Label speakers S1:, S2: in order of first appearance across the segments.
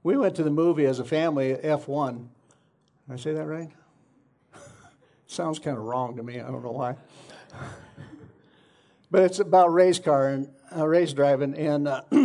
S1: We went to the movie as a family, F1. Did I say that right? Sounds kind of wrong to me. I don't know why. But it's about race car and race driving. And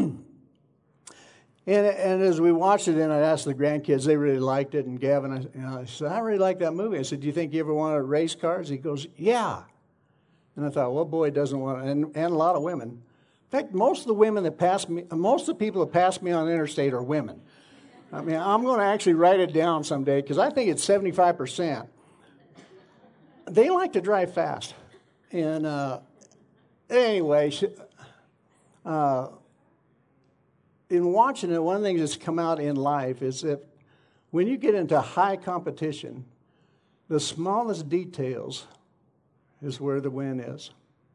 S1: as we watched it, and I asked the grandkids, they really liked it. And Gavin, I said, I really like that movie. I said, do you think you ever want to race cars? He goes, yeah. And I thought, what boy doesn't want to? And a lot of women. In fact, most of the people that pass me on the interstate are women. I mean, I'm going to actually write it down someday because I think it's 75%. They like to drive fast. And anyway, in watching it, one of the things that's come out in life is that when you get into high competition, the smallest details is where the win is.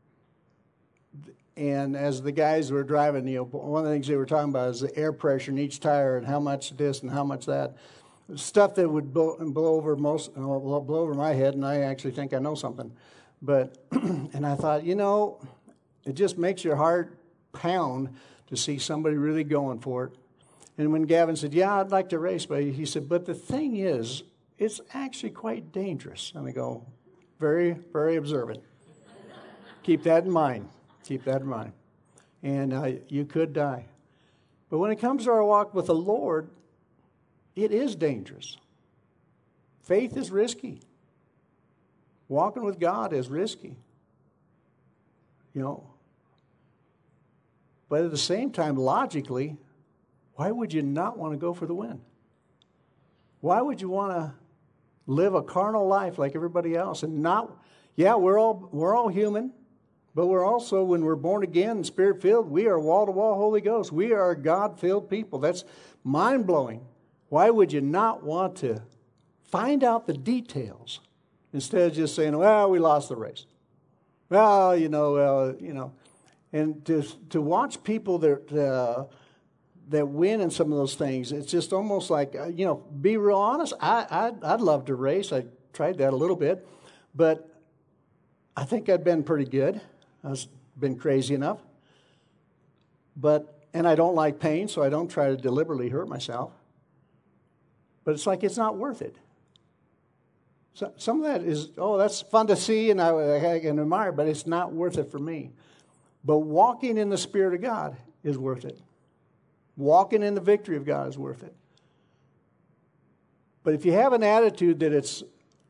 S1: And as the guys were driving, one of the things they were talking about is the air pressure in each tire and how much this and how much that. Stuff that would blow over my head, and I actually think I know something. But, and I thought, it just makes your heart pound to see somebody really going for it. And when Gavin said, yeah, I'd like to race, but he said, but the thing is, it's actually quite dangerous. And I go, very, very observant. Keep that in mind. Keep that in mind. And you could die. But when it comes to our walk with the Lord, it is dangerous. Faith is risky. Walking with God is risky. But at the same time, logically, why would you not want to go for the win? Why would you want to live a carnal life like everybody else and not? Yeah, we're all human, but we're also, when we're born again and Spirit-filled, we are wall-to-wall Holy Ghost. We are God-filled people. That's mind-blowing. Why would you not want to find out the details instead of just saying, well, we lost the race? Well, And to watch people that win in some of those things, it's just almost like, be real honest. I'd love to race. I tried that a little bit, but I think I've been pretty good. I've been crazy enough. And I don't like pain, so I don't try to deliberately hurt myself. But it's like it's not worth it. So some of that is, that's fun to see and I can admire, but it's not worth it for me. But walking in the Spirit of God is worth it. Walking in the victory of God is worth it. But if you have an attitude that it's,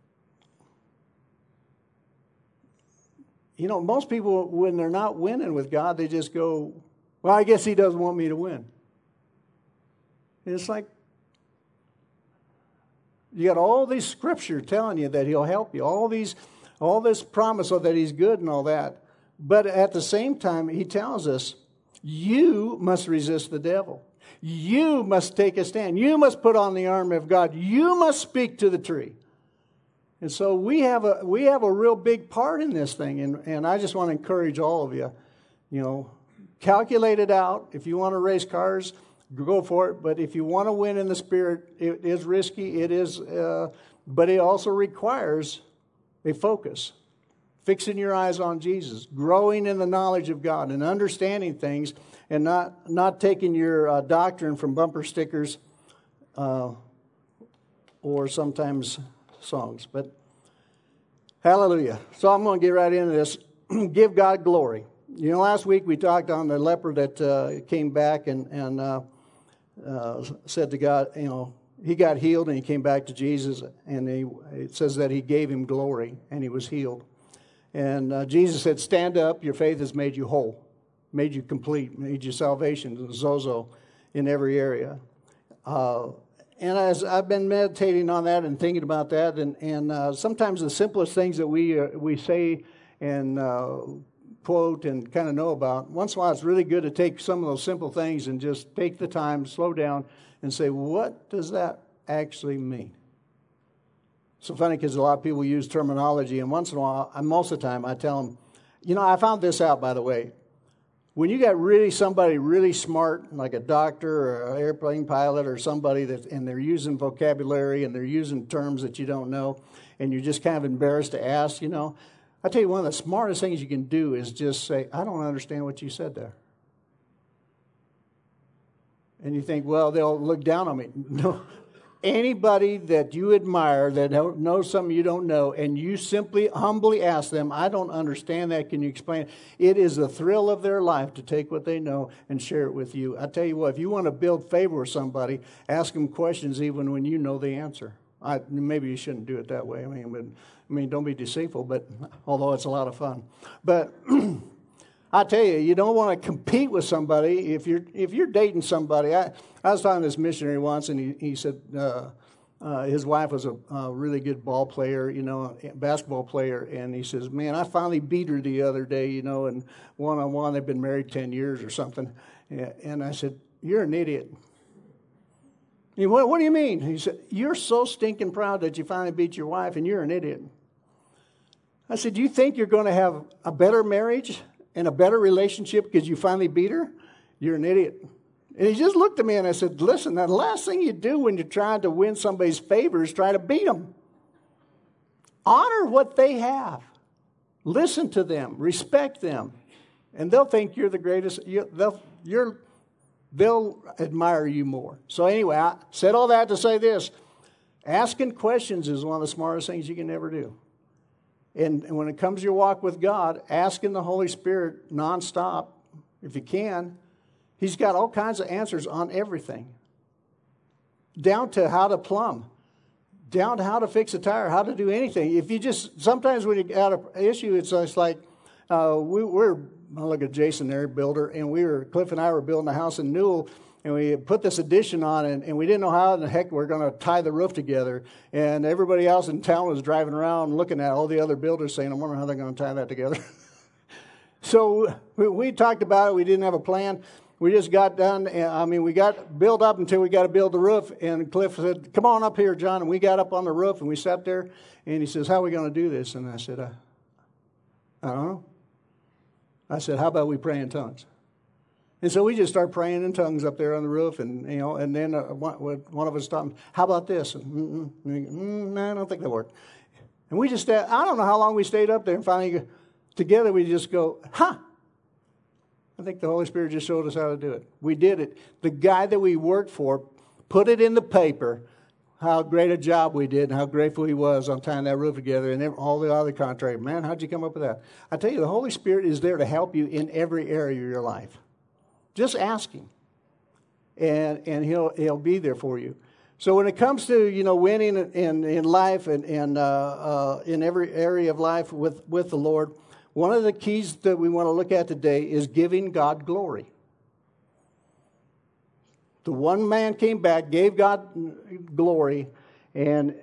S1: most people, when they're not winning with God, they just go, well, I guess He doesn't want me to win. And it's like, you got all these scripture telling you that He'll help you, all this promise that He's good and all that. But at the same time, He tells us, you must resist the devil. You must take a stand. You must put on the armor of God. You must speak to the tree. And so we have a real big part in this thing. And I just want to encourage all of you, calculate it out. If you want to race cars, go for it. But if you want to win in the Spirit, it is risky. It is, but it also requires a focus. Fixing your eyes on Jesus, growing in the knowledge of God and understanding things, and not taking your doctrine from bumper stickers or sometimes songs. But hallelujah. So I'm going to get right into this. Give God glory. Last week we talked on the leper that came back and said to God, he got healed and he came back to Jesus, and it says that He gave him glory and he was healed. And Jesus said, stand up, your faith has made you whole, made you complete, made you salvation, zozo in every area. And as I've been meditating on that and thinking about that, and sometimes the simplest things that we say and quote and kind of know about, once in a while it's really good to take some of those simple things and just take the time, slow down, and say, what does that actually mean? So funny because a lot of people use terminology, and once in a while, most of the time, I tell them, I found this out, by the way. When you got somebody really smart, like a doctor or an airplane pilot or somebody and they're using vocabulary and they're using terms that you don't know, and you're just kind of embarrassed to ask, I tell you, one of the smartest things you can do is just say, I don't understand what you said there. And you think, well, they'll look down on me. No. Anybody that you admire that knows something you don't know, and you simply humbly ask them, I don't understand that, can you explain it? It is the thrill of their life to take what they know and share it with you. I tell you what, if you want to build favor with somebody, ask them questions even when you know the answer. Maybe you shouldn't do it that way. I mean, don't be deceitful, but although it's a lot of fun. But I tell you, you don't want to compete with somebody. If you're dating somebody, I was talking to this missionary once, and he said his wife was a really good ball player, basketball player, and he says, man, I finally beat her the other day, and one-on-one, they've been married 10 years or something. And I said, you're an idiot. He said, what do you mean? He said, you're so stinking proud that you finally beat your wife, and you're an idiot. I said, do you think you're going to have a better marriage and a better relationship because you finally beat her? You're an idiot. And he just looked at me and I said, listen, the last thing you do when you're trying to win somebody's favor is try to beat them. Honor what they have. Listen to them. Respect them. And they'll think you're the greatest. They'll admire you more. So anyway, I said all that to say this. Asking questions is one of the smartest things you can ever do. And when it comes to your walk with God, asking the Holy Spirit nonstop, if you can, He's got all kinds of answers on everything. Down to how to plumb, down to how to fix a tire, how to do anything. If you sometimes when you got an issue, it's just like, I look at Jason there, builder, and Cliff and I were building a house in Newell, and we put this addition on, and we didn't know how in the heck we're going to tie the roof together. And everybody else in town was driving around looking at all the other builders saying, I wonder how they're going to tie that together. So we talked about it. We didn't have a plan. We just got done. We got built up until we got to build the roof. And Cliff said, come on up here, John. And we got up on the roof, and we sat there. And he says, how are we going to do this? And I said, I don't know. I said, how about we pray in tongues? And so we just started praying in tongues up there on the roof, and and then one of us stopped. How about this? No, I don't think that worked. And we just, I don't know how long we stayed up there, and finally, together we just go, I think the Holy Spirit just showed us how to do it. We did it. The guy that we worked for put it in the paper, how great a job we did, and how grateful he was on tying that roof together, and all the other contractors. Man, how'd you come up with that? I tell you, the Holy Spirit is there to help you in every area of your life. Just ask Him, and He'll be there for you. So when it comes to winning in life and in every area of life with the Lord, one of the keys that we want to look at today is giving God glory. The one man came back, gave God glory, and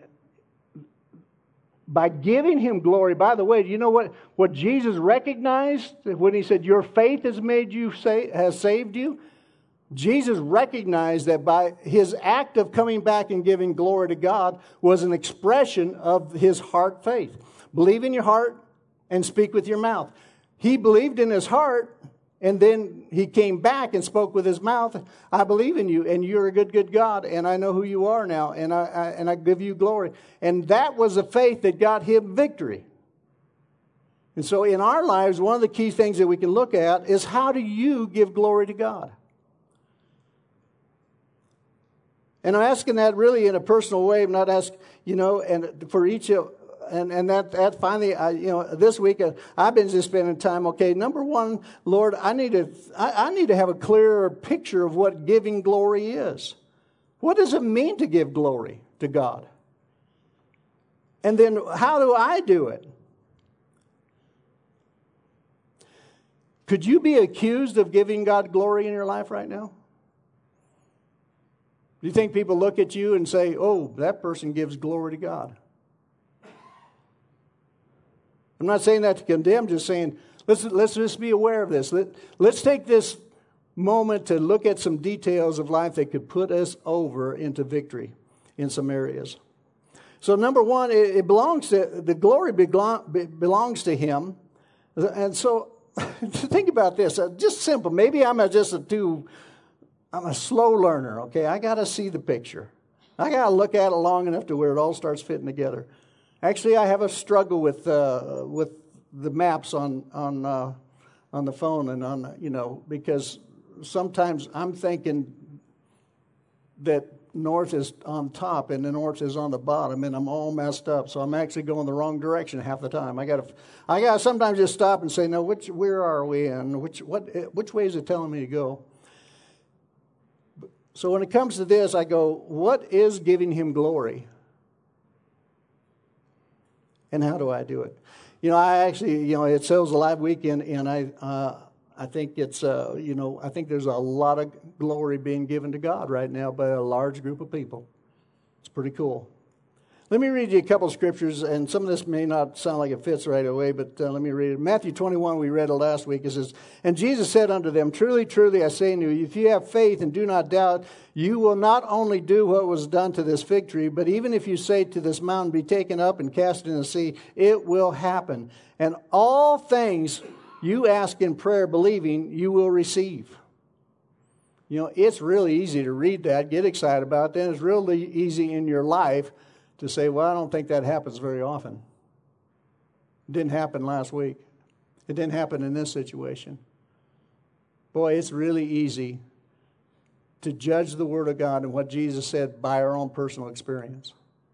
S1: by giving Him glory, by the way, do you know what Jesus recognized when He said, your faith has saved you? Jesus recognized that by His act of coming back and giving glory to God was an expression of His heart faith. Believe in your heart and speak with your mouth. He believed in his heart, and then he came back and spoke with his mouth. I believe in you, and you're a good God, and I know who you are now, and I give you glory. And that was a faith that got him victory. And so in our lives, one of the key things that we can look at is, how do you give glory to God? And I'm asking that really in a personal way. I'm not asking, and for each of, and that finally, this week I've been just spending time. Okay, number one, Lord, I need to have a clearer picture of what giving glory is. What does it mean to give glory to God? And then how do I do it? Could you be accused of giving God glory in your life right now? Do you think people look at you and say, oh, that person gives glory to God? I'm not saying that to condemn, just saying, let's just be aware of this. Let's take this moment to look at some details of life that could put us over into victory in some areas. So number one, the glory belongs to Him. And so think about this, just simple. Maybe I'm a slow learner, okay? I got to see the picture. I got to look at it long enough to where it all starts fitting together. Actually, I have a struggle with the maps on the phone and on because sometimes I'm thinking that north is on top and the north is on the bottom, and I'm all messed up. So I'm actually going the wrong direction half the time. I gotta sometimes just stop and say, no, where are we, and which way is it telling me to go? So when it comes to this, I go, what is giving him glory? And how do I do it? I actually, it Sales Alive weekend, and I think it's, I think there's a lot of glory being given to God right now by a large group of people. It's pretty cool. Let me read you a couple of scriptures, and some of this may not sound like it fits right away, but let me read it. Matthew 21, we read it last week. It says, "And Jesus said unto them, Truly, truly, I say unto you, if you have faith and do not doubt, you will not only do what was done to this fig tree, but even if you say to this mountain, be taken up and cast in the sea, it will happen. And all things you ask in prayer, believing, you will receive." It's really easy to read that, get excited about it. Then it's really easy in your life to say, well, I don't think that happens very often. It didn't happen last week. It didn't happen in this situation. Boy, it's really easy to judge the Word of God and what Jesus said by our own personal experience.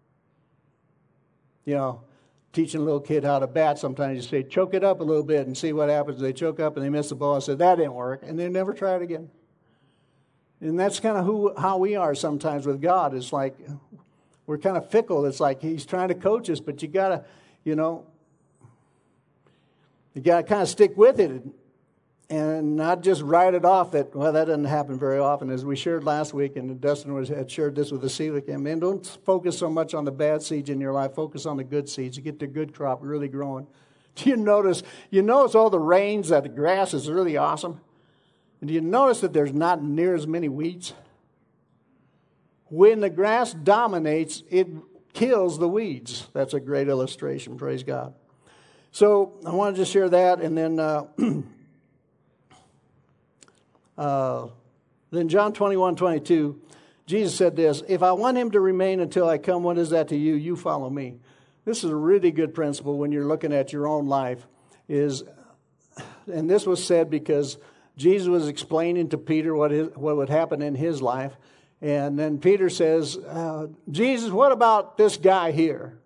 S1: Teaching a little kid how to bat, sometimes you say, choke it up a little bit and see what happens. They choke up and they miss the ball. I said, that didn't work. And they never try it again. And that's kind of how we are sometimes with God. It's like we're kind of fickle. It's like he's trying to coach us, but you got to, you got to kind of stick with it and not just write it off that, well, that doesn't happen very often. As we shared last week, and Dustin had shared this with the Celic, man, don't focus so much on the bad seeds in your life. Focus on the good seeds. You get the good crop really growing. Do you notice all the rains, that the grass is really awesome? And do you notice that there's not near as many weeds? When the grass dominates, it kills the weeds. That's a great illustration, praise God. So I wanted to share that, and then then John 21:22, Jesus said this, "If I want him to remain until I come, what is that to you? You follow me." This is a really good principle when you're looking at your own life. And this was said because Jesus was explaining to Peter what would happen in his life. And then Peter says, Jesus, what about this guy here?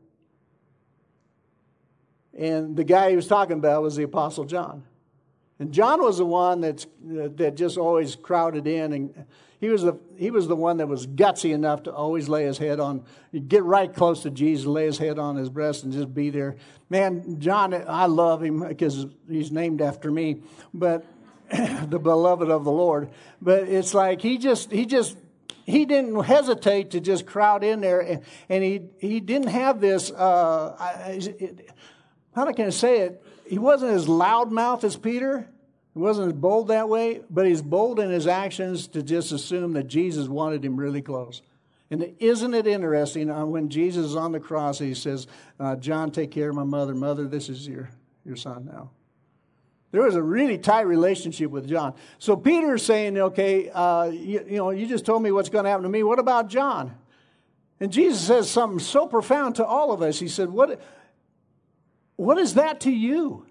S1: And the guy he was talking about was the Apostle John. And John was the one that just always crowded in, and he was the one that was gutsy enough to always lay his head on, get right close to Jesus, lay his head on his breast, and just be there. Man, John, I love him because he's named after me, but the beloved of the Lord. But it's like he didn't hesitate to just crowd in there, and he didn't have this. How can I say it? He wasn't as loudmouth as Peter. He wasn't as bold that way, but he's bold in his actions to just assume that Jesus wanted him really close. And isn't it interesting when Jesus is on the cross, he says, "John, take care of my mother. Mother, this is your son now." There was a really tight relationship with John. So Peter's saying, okay, you just told me what's going to happen to me. What about John? And Jesus says something so profound to all of us. He said, what is that to you?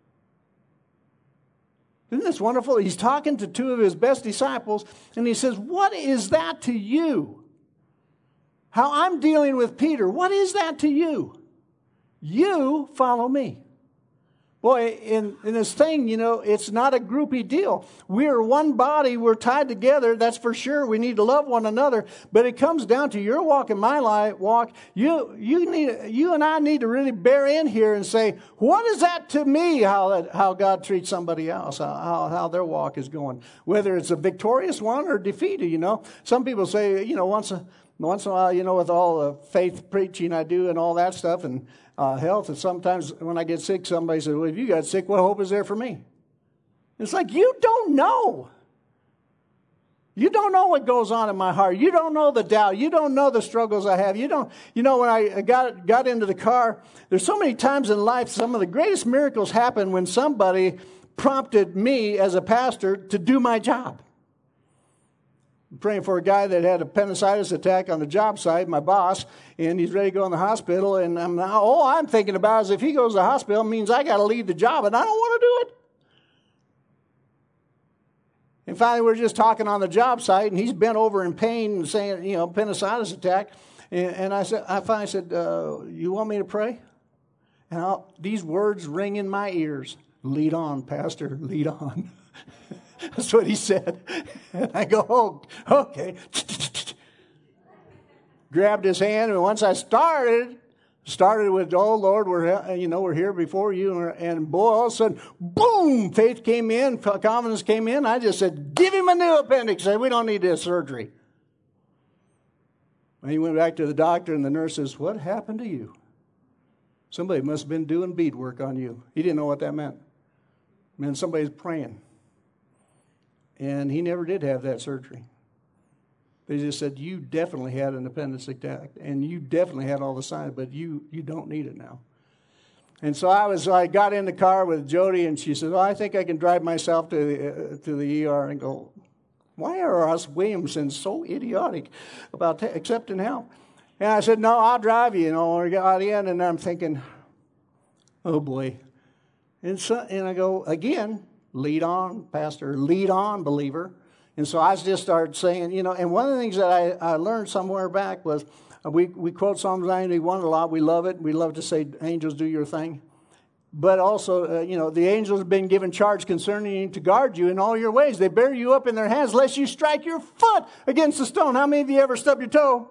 S1: Isn't this wonderful? He's talking to two of his best disciples, and he says, what is that to you? How I'm dealing with Peter, what is that to you? You follow me. Boy, in this thing, it's not a groupie deal. We're one body. We're tied together. That's for sure. We need to love one another. But it comes down to your walk and my walk. You and I need to really bear in here and say, what is that to me? How God treats somebody else? How their walk is going? Whether it's a victorious one or defeated. Some people say, once in a while, with all the faith preaching I do and all that stuff and health, and sometimes when I get sick, somebody says, well, if you got sick, what hope is there for me? It's like, you don't know. You don't know what goes on in my heart. You don't know the doubt. You don't know the struggles I have. When I got into the car, there's so many times in life, some of the greatest miracles happen when somebody prompted me as a pastor to do my job. Praying for a guy that had appendicitis attack on the job site, my boss, and he's ready to go in the hospital. And all I'm thinking about is if he goes to the hospital, it means I got to leave the job, and I don't want to do it. And finally, we're just talking on the job site, and he's bent over in pain and saying, appendicitis attack. And I finally said, you want me to pray? And these words ring in my ears. Lead on, Pastor, lead on. That's what he said. And I go, oh, okay. Grabbed his hand, and once I started with, oh, Lord, we're here before you. And boy, all of a sudden, boom, faith came in, confidence came in. I just said, give him a new appendix. We don't need this surgery. And he went back to the doctor, and the nurse says, what happened to you? Somebody must have been doing beadwork on you. He didn't know what that meant. It meant somebody's praying. And he never did have that surgery. They just said, you definitely had an appendix attack, and you definitely had all the signs, but you don't need it now. And so I got in the car with Jody, and she said, oh, I think I can drive myself to the ER. And go, why are us Williamsons so idiotic about accepting help? And I said, no, I'll drive you. We got in, and I'm thinking, oh, boy. And I go, again, lead on, Pastor, lead on, believer. And so I just started saying, and one of the things that I learned somewhere back was we quote Psalms 91 a lot. We love it. We love to say, angels, do your thing. But also, the angels have been given charge concerning you to guard you in all your ways. They bear you up in their hands lest you strike your foot against a stone. How many of you ever stubbed your toe?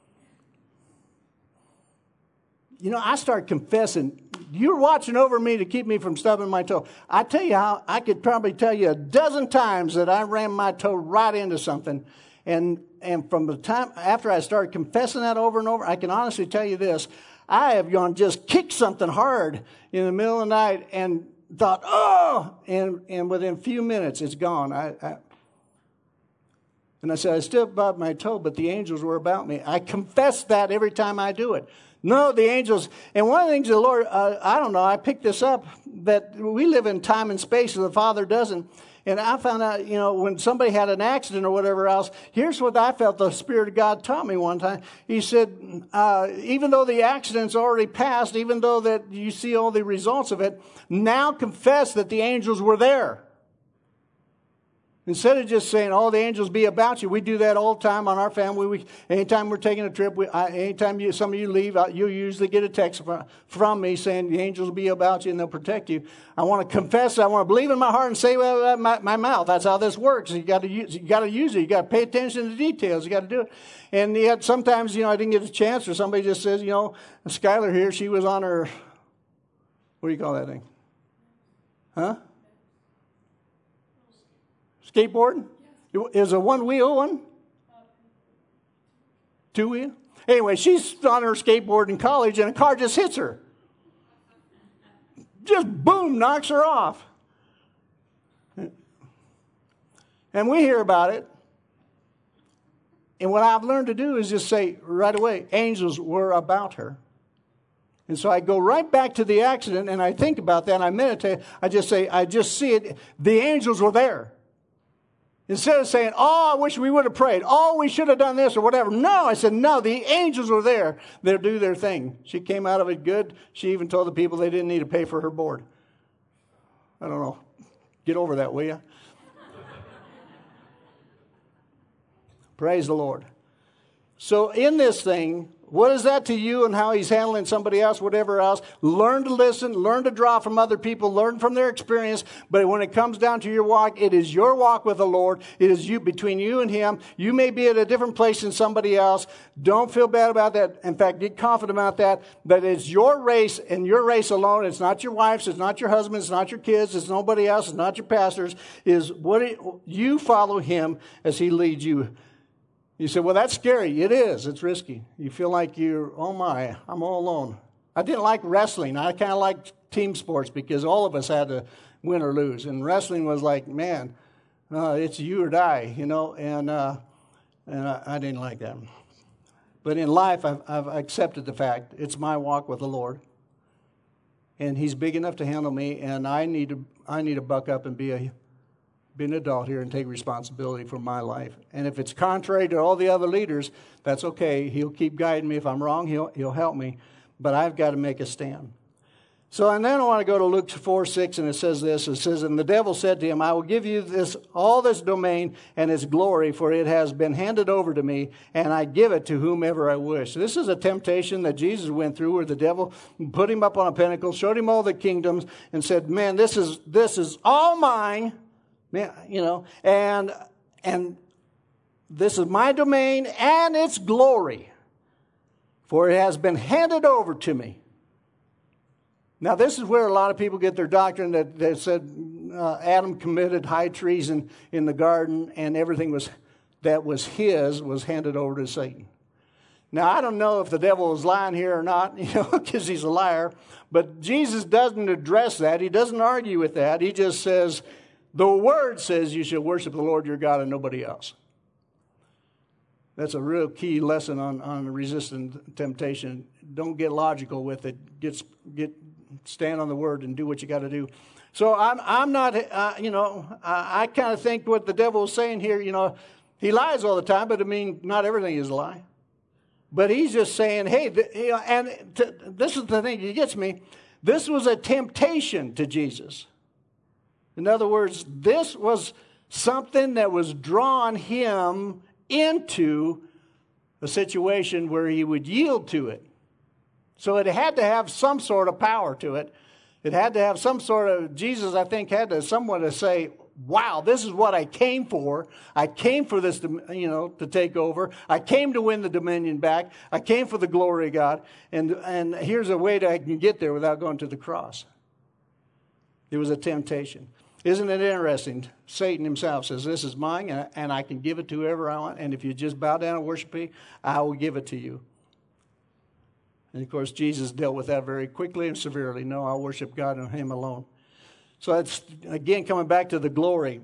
S1: I started confessing. You're watching over me to keep me from stubbing my toe. I tell you how, I could probably tell you a dozen times that I ran my toe right into something. And from the time after I started confessing that over and over, I can honestly tell you this. I have gone just kicked something hard in the middle of the night and thought, oh, and within a few minutes it's gone. And I said, I still bobbed my toe, but the angels were about me. I confess that every time I do it. No, the angels, and one of the things the Lord, I don't know, I picked this up, that we live in time and space and the Father doesn't. And I found out, when somebody had an accident or whatever else, here's what I felt the Spirit of God taught me one time. He said, even though the accident's already passed, even though that you see all the results of it, now confess that the angels were there. Instead of just saying, oh, the angels be about you. We do that all the time on our family. Anytime we're taking a trip, anytime some of you leave, you usually get a text from me saying the angels will be about you and they'll protect you. I want to confess, I want to believe in my heart and say well, my mouth. That's how this works. You got to use it. You got to pay attention to the details. You got to do it. And yet sometimes, I didn't get a chance, or somebody just says, Skylar here, she was on her, what do you call that thing? Huh? Skateboarding? Is a one-wheel one? Two-wheel? Anyway, she's on her skateboard in college, and a car just hits her. Just boom, knocks her off. And we hear about it. And what I've learned to do is just say right away, angels were about her. And so I go right back to the accident, and I think about that, and I meditate. I just say, I just see it. The angels were there. Instead of saying, oh, I wish we would have prayed. Oh, we should have done this or whatever. No, I said, no, the angels were there. They'll do their thing. She came out of it good. She even told the people they didn't need to pay for her board. I don't know. Get over that, will you? Praise the Lord. So in this thing, what is that to you and how he's handling somebody else, whatever else? Learn to listen, learn to draw from other people, learn from their experience. But when it comes down to your walk, it is your walk with the Lord. It is you, between you and him. You may be at a different place than somebody else. Don't feel bad about that. In fact, get confident about that. But it's your race and your race alone. It's not your wife's, it's not your husband's, it's not your kids, it's nobody else, it's not your pastor's. You follow him as he leads you. You say, well, that's scary. It is. It's risky. You feel like oh my, I'm all alone. I didn't like wrestling. I kind of liked team sports because all of us had to win or lose. And wrestling was like, man, it's you or die, and I didn't like that. But in life, I've accepted the fact it's my walk with the Lord. And he's big enough to handle me, and I need to buck up and be an adult here and take responsibility for my life. And if it's contrary to all the other leaders, that's okay. He'll keep guiding me. If I'm wrong, he'll help me. But I've got to make a stand. So, and then I want to go to Luke 4:6, and it says this. It says, and the devil said to him, I will give you all this domain and its glory, for it has been handed over to me, and I give it to whomever I wish. This is a temptation that Jesus went through, where the devil put him up on a pinnacle, showed him all the kingdoms, and said, man, this is all mine, man, and this is my domain and its glory, for it has been handed over to me. Now, this is where a lot of people get their doctrine that said Adam committed high treason in the garden, and everything that was his was handed over to Satan. Now, I don't know if the devil is lying here or not, because he's a liar, but Jesus doesn't address that. He doesn't argue with that. He just says, the Word says you should worship the Lord your God and nobody else. That's a real key lesson on resisting temptation. Don't get logical with it. Stand on the Word and do what you got to do. So I'm not, I kind of think what the devil is saying here, he lies all the time, but I mean, not everything is a lie. But he's just saying, hey, this is the thing that gets me. This was a temptation to Jesus. In other words, this was something that was drawing him into a situation where he would yield to it. So it had to have some sort of power to it. It had to have some sort of, Jesus, I think, had to someone to say, wow, this is what I came for. I came for this, to take over. I came to win the dominion back. I came for the glory of God. And here's a way that I can get there without going to the cross. It was a temptation. Isn't it interesting? Satan himself says, this is mine, and I can give it to whoever I want. And if you just bow down and worship me, I will give it to you. And, of course, Jesus dealt with that very quickly and severely. No, I'll worship God and Him alone. So that's, again, coming back to the glory.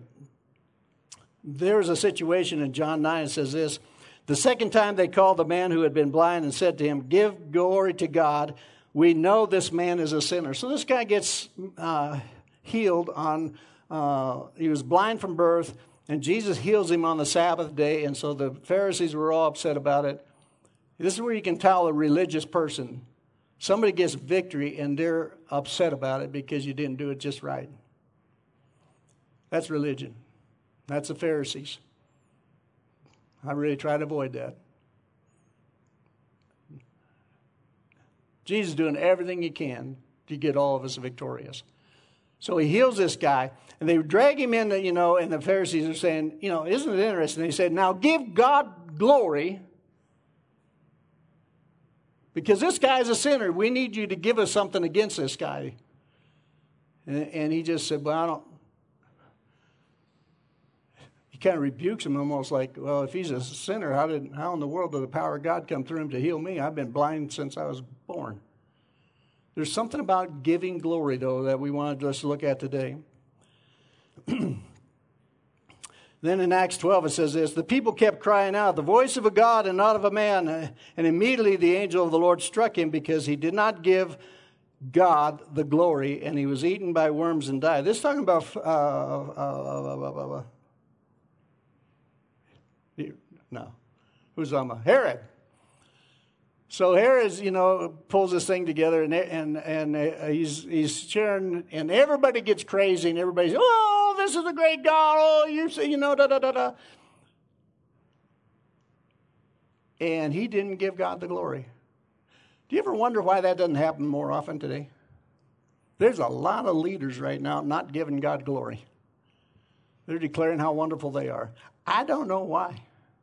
S1: There's a situation in John 9 that says this. The second time they called the man who had been blind and said to him, give glory to God. We know this man is a sinner. So this guy gets healed on, he was blind from birth, and Jesus heals him on the Sabbath day. And so the Pharisees were all upset about it. This is where you can tell a religious person. Somebody gets victory and they're upset about it because you didn't do it just right. That's religion. That's the Pharisees. I really try to avoid that. Jesus is doing everything he can to get all of us victorious. So he heals this guy, and they drag him in, and the Pharisees are saying, isn't it interesting? He said, now give God glory, because this guy is a sinner. We need you to give us something against this guy. And he just said, well, I don't. He kind of rebukes him almost like, well, if he's a sinner, how in the world did the power of God come through him to heal me? I've been blind since I was born. There's something about giving glory, though, that we want to just look at today. Then in Acts 12 it says this, the people kept crying out, the voice of a God and not of a man. And immediately the angel of the Lord struck him because he did not give God the glory, and he was eaten by worms and died. This is talking about, who's talking about? Herod. So Herod, pulls this thing together, and he's sharing, and everybody gets crazy, and everybody's, oh, this is a great God, oh, you see, da-da-da-da. And he didn't give God the glory. Do you ever wonder why that doesn't happen more often today? There's a lot of leaders right now not giving God glory. They're declaring how wonderful they are. I don't know why.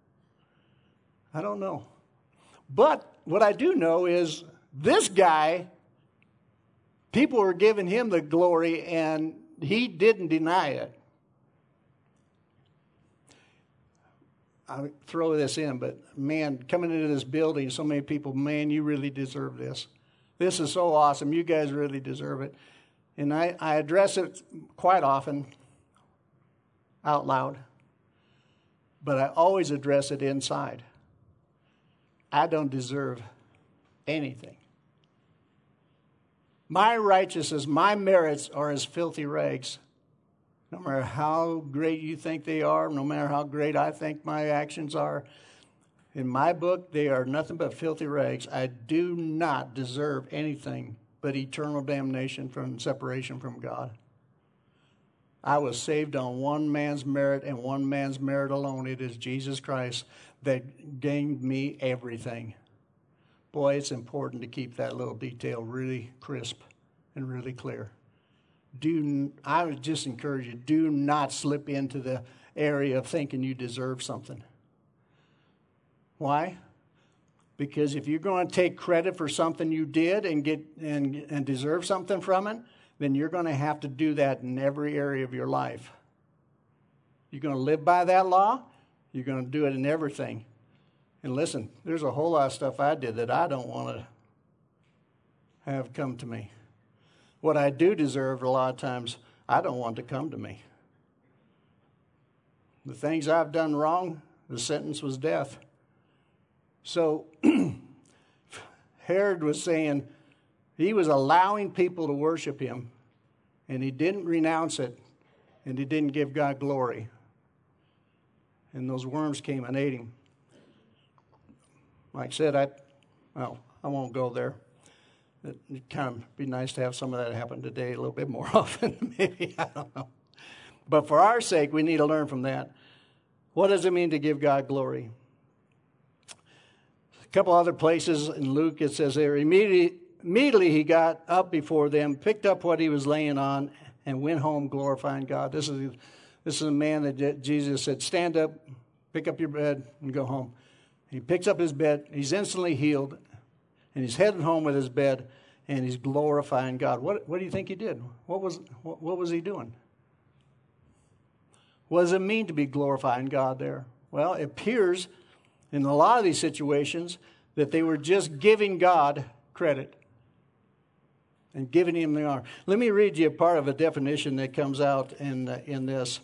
S1: I don't know. But what I do know is this guy, people were giving him the glory, and he didn't deny it. I throw this in, but man, coming into this building, so many people, man, you really deserve this. This is so awesome. You guys really deserve it. And I address it quite often out loud, but I always address it inside. I don't deserve anything. My righteousness, my merits are as filthy rags. No matter how great you think they are, no matter how great I think my actions are, in my book, they are nothing but filthy rags. I do not deserve anything but eternal damnation from separation from God. I was saved on one man's merit and one man's merit alone. It is Jesus Christ that gained me everything. Boy, it's important to keep that little detail really crisp and really clear. I would just encourage you, do not slip into the area of thinking you deserve something. Why? Because if you're going to take credit for something you did and get and deserve something from it, then you're going to have to do that in every area of your life. You're going to live by that law, you're going to do it in everything. And listen, there's a whole lot of stuff I did that I don't want to have come to me. What I do deserve, a lot of times, I don't want to come to me. The things I've done wrong, the sentence was death. So Herod was saying he was allowing people to worship him, and he didn't renounce it, and he didn't give God glory. And those worms came and ate him. Like I said, I won't go there. It'd kind of be nice to have some of that happen today a little bit more often, maybe, I don't know. But for our sake, we need to learn from that. What does it mean to give God glory? A couple other places in Luke, it says there, immediately he got up before them, picked up what he was laying on, and went home glorifying God. This is a man that Jesus said, stand up, pick up your bed, and go home. He picks up his bed, he's instantly healed, and he's heading home with his bed, and he's glorifying God. What do you think he did? What was he doing? What does it mean to be glorifying God there? Well, it appears in a lot of these situations that they were just giving God credit and giving him the honor. Let me read you a part of a definition that comes out in this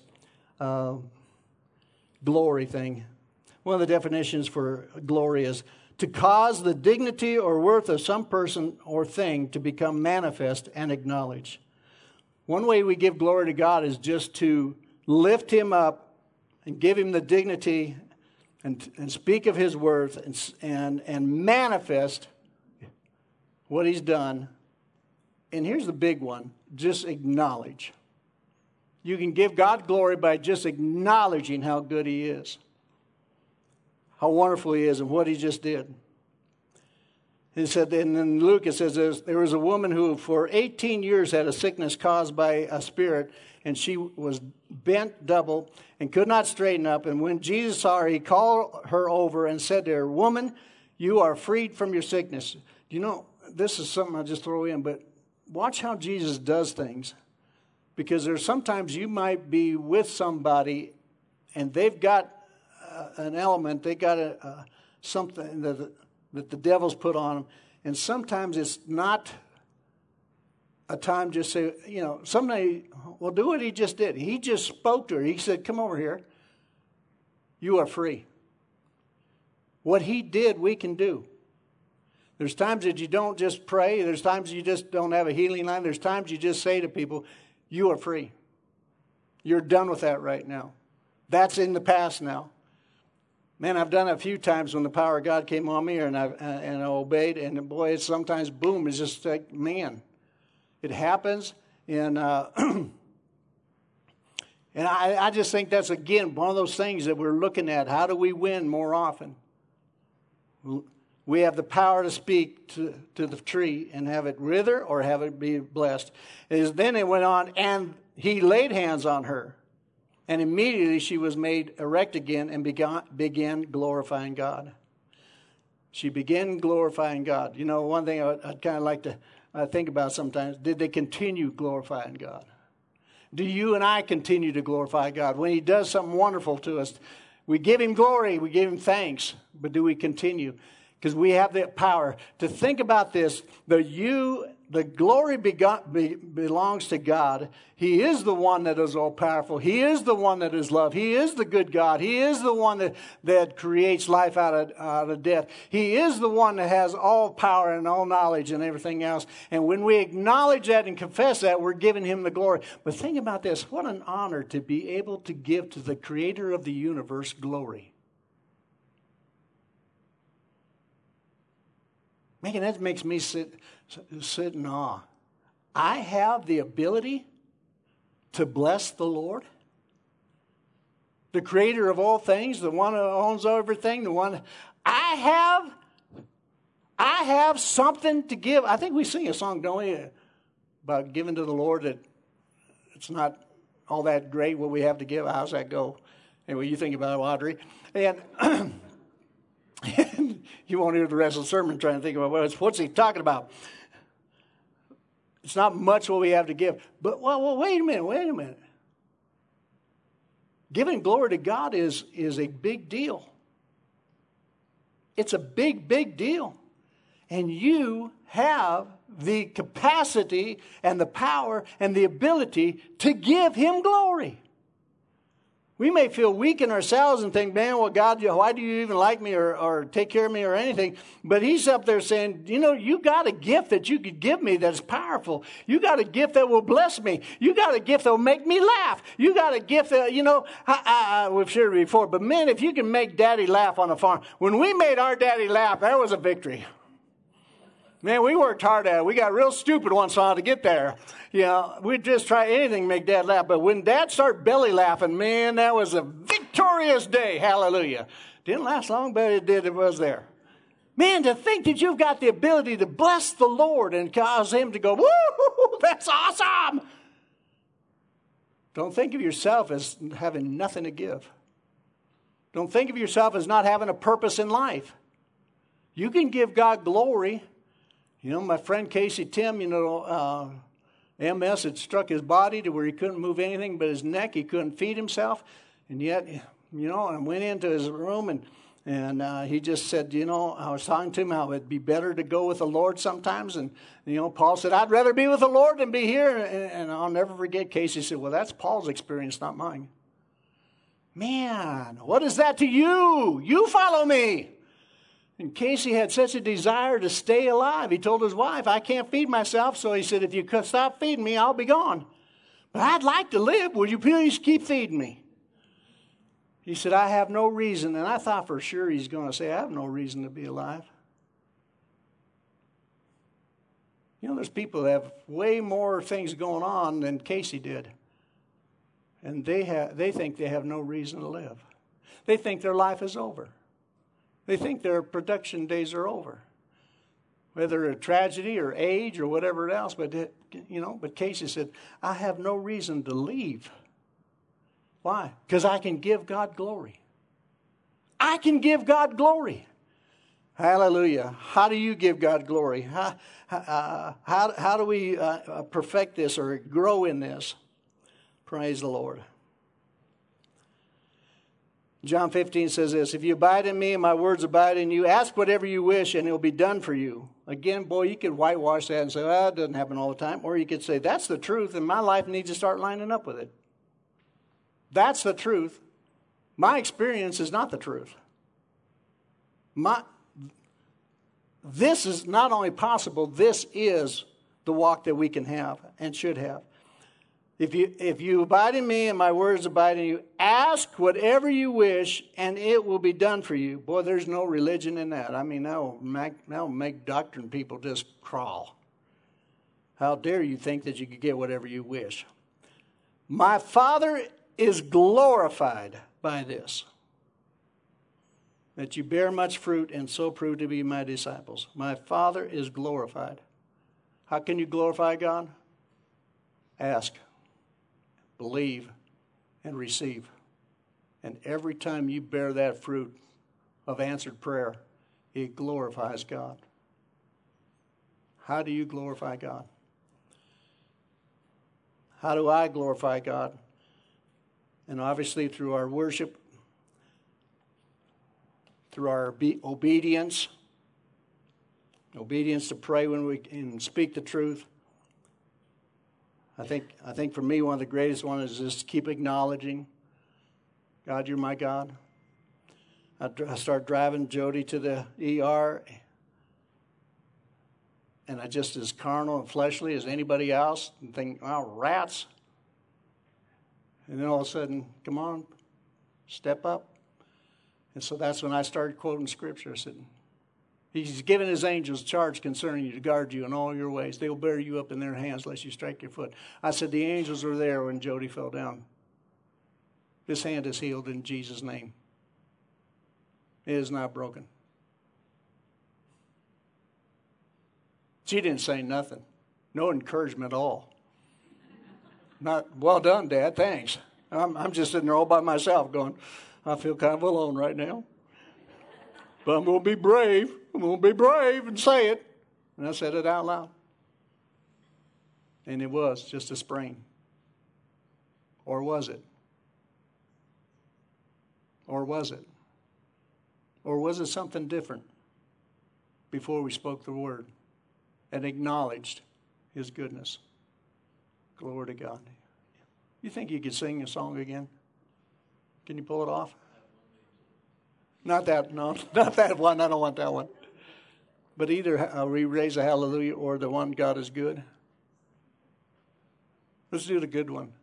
S1: glory thing. One of the definitions for glory is to cause the dignity or worth of some person or thing to become manifest and acknowledged. One way we give glory to God is just to lift him up and give him the dignity and speak of his worth and manifest what he's done. And here's the big one, just acknowledge. You can give God glory by just acknowledging how good he is, how wonderful he is, and what he just did. It said, and in Luke it says, there was a woman who for 18 years had a sickness caused by a spirit, and she was bent double and could not straighten up. And when Jesus saw her, he called her over and said to her, woman, you are freed from your sickness. You know, this is something I'll just throw in, but watch how Jesus does things. Because there's sometimes you might be with somebody and they've got an element, they got something that the devil's put on them. And sometimes it's not a time just say, you know, somebody will do what he just did. He just spoke to her. He said, come over here. You are free. What he did, we can do. There's times that you don't just pray. There's times you just don't have a healing line. There's times you just say to people, you are free. You're done with that right now. That's in the past now. Man, I've done it a few times when the power of God came on me and I obeyed. And boy, it's sometimes, boom, it's just like, man. It happens, and and I just think that's, again, one of those things that we're looking at. How do we win more often? We have the power to speak to the tree and have it wither or have it be blessed. Then it went on, and he laid hands on her, and immediately she was made erect again and began glorifying God. She began glorifying God. You know, one thing I'd kind of like to think about sometimes, did they continue glorifying God? Do you and I continue to glorify God? When he does something wonderful to us, we give him glory, we give him thanks, but do we continue? Because we have the power to think about this. The glory belongs to God. He is the one that is all powerful. He is the one that is love. He is the good God. He is the one that creates life out of death. He is the one that has all power and all knowledge and everything else. And when we acknowledge that and confess that, we're giving him the glory. But think about this. What an honor to be able to give to the creator of the universe glory. Man, that makes me sit in awe. I have the ability to bless the Lord, the creator of all things, the one who owns everything, the one. I have something to give. I think we sing a song, don't we, about giving to the Lord, that it's not all that great what we have to give. How's that go? Anyway, you think about it, Audrey. And you won't hear the rest of the sermon trying to think about what's he talking about. It's not much what we have to give. But, well, wait a minute. Giving glory to God is a big deal. It's a big, big deal. And you have the capacity and the power and the ability to give him glory. We may feel weak in ourselves and think, man, well, God, why do you even like me or take care of me or anything? But he's up there saying, you got a gift that you could give me that's powerful. You got a gift that will bless me. You got a gift that will make me laugh. You got a gift that, we've shared it before, but man, if you can make Daddy laugh on the farm. When we made our Daddy laugh, that was a victory. Man, we worked hard at it. We got real stupid once in a while to get there. We'd just try anything to make Dad laugh. But when Dad started belly laughing, man, that was a victorious day. Hallelujah. Didn't last long, but it did. It was there. Man, to think that you've got the ability to bless the Lord and cause him to go, woo, that's awesome. Don't think of yourself as having nothing to give. Don't think of yourself as not having a purpose in life. You can give God glory. My friend Casey Tim, MS had struck his body to where he couldn't move anything but his neck. He couldn't feed himself. And yet, I went into his room and he just said, I was talking to him how it'd be better to go with the Lord sometimes. And, Paul said, I'd rather be with the Lord than be here. And I'll never forget Casey said, well, that's Paul's experience, not mine. Man, what is that to you? You follow me. And Casey had such a desire to stay alive. He told his wife, I can't feed myself. So he said, if you stop feeding me, I'll be gone. But I'd like to live. Would you please keep feeding me? He said, I have no reason. And I thought for sure he's going to say, I have no reason to be alive. There's people that have way more things going on than Casey did. And they think they have no reason to live. They think their life is over. They think their production days are over, whether a tragedy or age or whatever else. But Casey said, I have no reason to leave. Why? Because I can give God glory. I can give God glory. Hallelujah. How do you give God glory? How do we perfect this or grow in this? Praise the Lord. John 15 says this, if you abide in me and my words abide in you, ask whatever you wish and it will be done for you. Again, boy, you could whitewash that and say, well, it doesn't happen all the time. Or you could say, that's the truth and my life needs to start lining up with it. That's the truth. My experience is not the truth. This is not only possible, this is the walk that we can have and should have. If you abide in me and my words abide in you, ask whatever you wish and it will be done for you. Boy, there's no religion in that. I mean, that will make doctrine people just crawl. How dare you think that you could get whatever you wish? My Father is glorified by this, that you bear much fruit and so prove to be my disciples. My Father is glorified. How can you glorify God? Ask. Believe and receive. And every time you bear that fruit of answered prayer, it glorifies God. How do you glorify God? How do I glorify God? And obviously through our worship, through our obedience to pray when we can speak the truth. I think for me, one of the greatest ones is just keep acknowledging, God, you're my God. I start driving Jody to the ER, and I just as carnal and fleshly as anybody else, and think, oh, rats. And then all of a sudden, come on, step up. And so that's when I started quoting Scripture. I said, He's given his angels charge concerning you to guard you in all your ways. They'll bear you up in their hands lest you strike your foot. I said the angels were there when Jody fell down. This hand is healed in Jesus' name. It is not broken. She didn't say nothing. No encouragement at all. Not, well done, Dad, thanks. I'm just sitting there all by myself going, I feel kind of alone right now. But I'm going to be brave. I'm going to be brave and say it. And I said it out loud. And it was just a sprain. Or was it? Or was it? Or was it something different before we spoke the word and acknowledged his goodness? Glory to God. You think you could sing a song again? Can you pull it off? Not that, no, not that one. I don't want that one. But either we raise a hallelujah or the one God is good. Let's do the good one.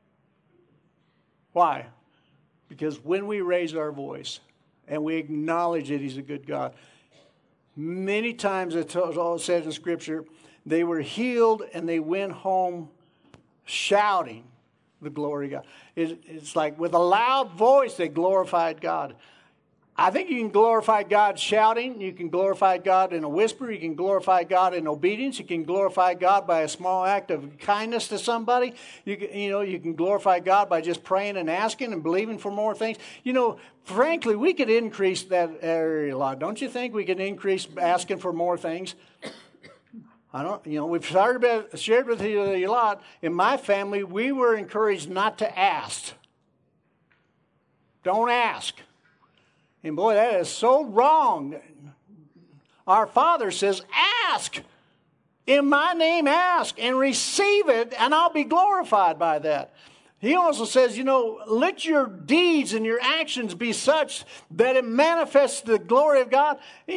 S1: Why? Because when we raise our voice and we acknowledge that he's a good God, many times it's all said in Scripture, they were healed and they went home shouting the glory of God. It's like with a loud voice they glorified God. I think you can glorify God shouting. You can glorify God in a whisper. You can glorify God in obedience. You can glorify God by a small act of kindness to somebody. You can glorify God by just praying and asking and believing for more things. Frankly, we could increase that area a lot. Don't you think we could increase asking for more things? We've shared with you a lot. In my family, we were encouraged not to ask. Don't ask. And boy, that is so wrong. Our Father says, ask. In my name, ask and receive it, and I'll be glorified by that. He also says, let your deeds and your actions be such that it manifests the glory of God.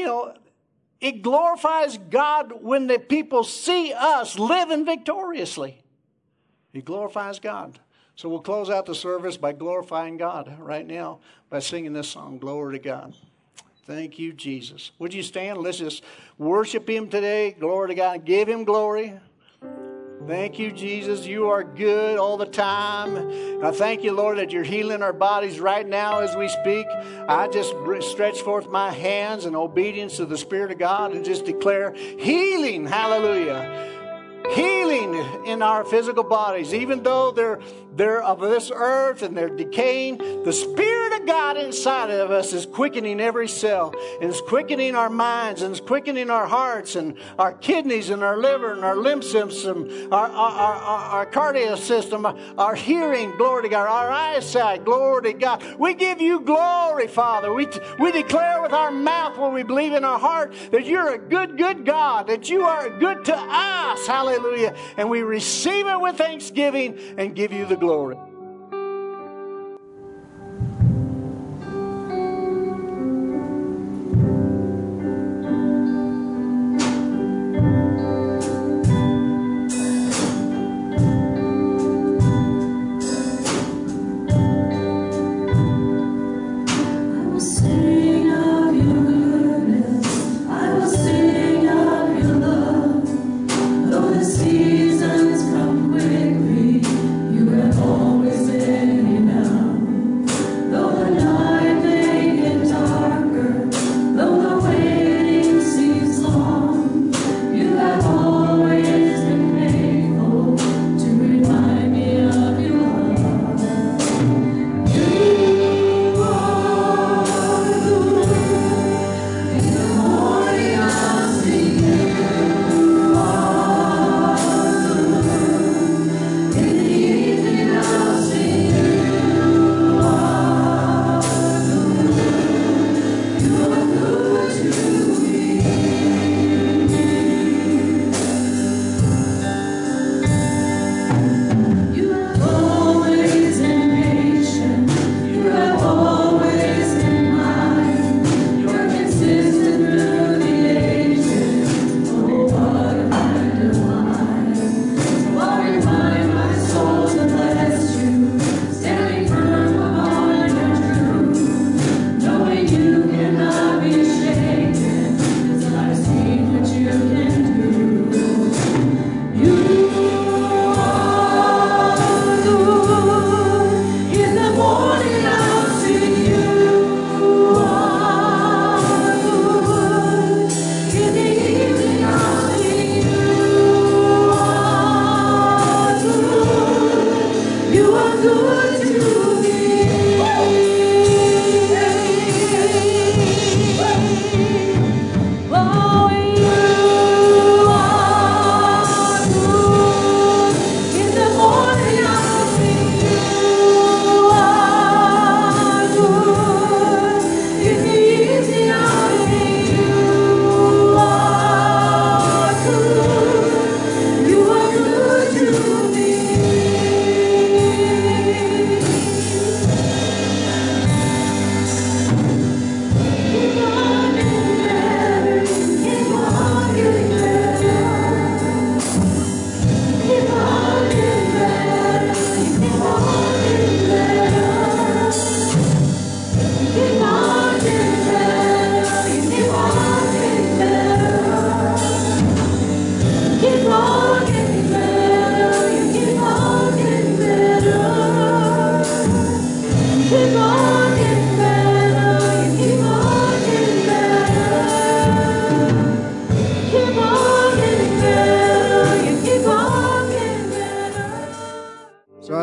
S1: It glorifies God when the people see us living victoriously. It glorifies God. So we'll close out the service by glorifying God right now by singing this song, Glory to God. Thank you, Jesus. Would you stand? Let's just worship him today. Glory to God. Give him glory. Thank you, Jesus. You are good all the time. And I thank you, Lord, that you're healing our bodies right now as we speak. I just stretch forth my hands in obedience to the Spirit of God and just declare healing. Hallelujah. Healing in our physical bodies, even though they're of this earth and they're decaying. The Spirit of God inside of us is quickening every cell, and is quickening our minds, and is quickening our hearts, and our kidneys, and our liver, and our lymph system, our cardiac system, our hearing, glory to God, our eyesight, glory to God. We give you glory, Father. We declare with our mouth when we believe in our heart that you're a good, good God, that you are good to us. Hallelujah. And we receive it with thanksgiving and give you the glory.
S2: Seasons come quickly, you have always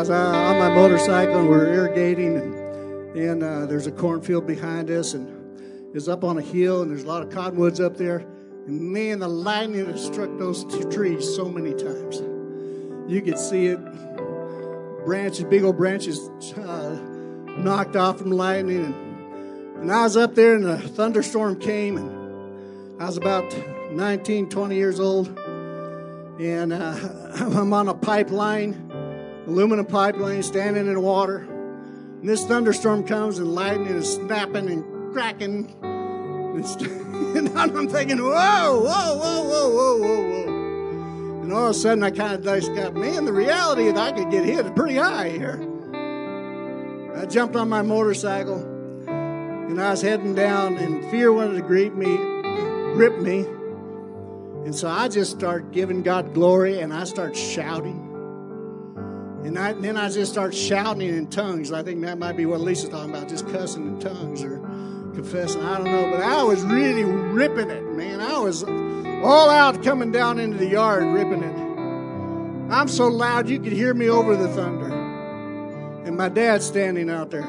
S1: was on my motorcycle, and we were irrigating, and there's a cornfield behind us, and it's up on a hill, and there's a lot of cottonwoods up there. And man, the lightning had struck those two trees so many times. You could see it, branches, big old branches knocked off from lightning. And I was up there, and a thunderstorm came, and I was about 19, 20 years old. And I'm on a pipeline, aluminum pipeline, standing in the water. And this thunderstorm comes, and lightning is snapping and cracking. And I'm thinking, whoa, whoa, whoa, whoa, whoa, whoa, whoa. And all of a sudden, I kind of just got, man, the reality that I could get hit is pretty high here. I jumped on my motorcycle, and I was heading down, and fear wanted to grip me. And so I just start giving God glory, and I start shouting. And then I just start shouting in tongues. I think that might be what Lisa's talking about, just cussing in tongues or confessing. I don't know, but I was really ripping it, man. I was all out coming down into the yard ripping it. I'm so loud you could hear me over the thunder. And my dad's standing out there.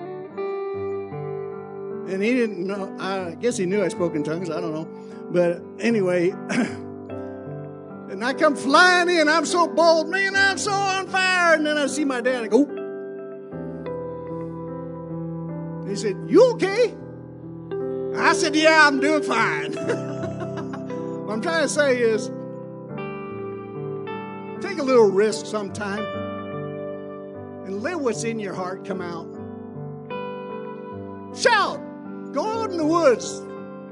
S1: And he didn't know, I guess he knew I spoke in tongues, I don't know. But anyway, and I come flying in, I'm so bold, man, I'm so on fire. And then I see my dad, I go, he said, you okay? I said, yeah, I'm doing fine. What I'm trying to say is, take a little risk sometime and let what's in your heart come out. Shout. Go out in the woods.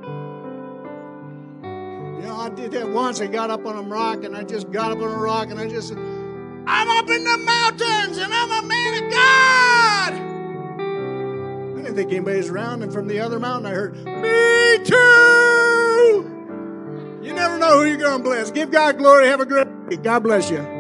S1: You know, I did that once. I got up on a rock, and I just got up on a rock, and I just said, I'm up in the mountains, and I'm a man of God. I didn't think anybody was around, and from the other mountain, I heard, me too. You never know who you're going to bless. Give God glory. Have a great day. God bless you.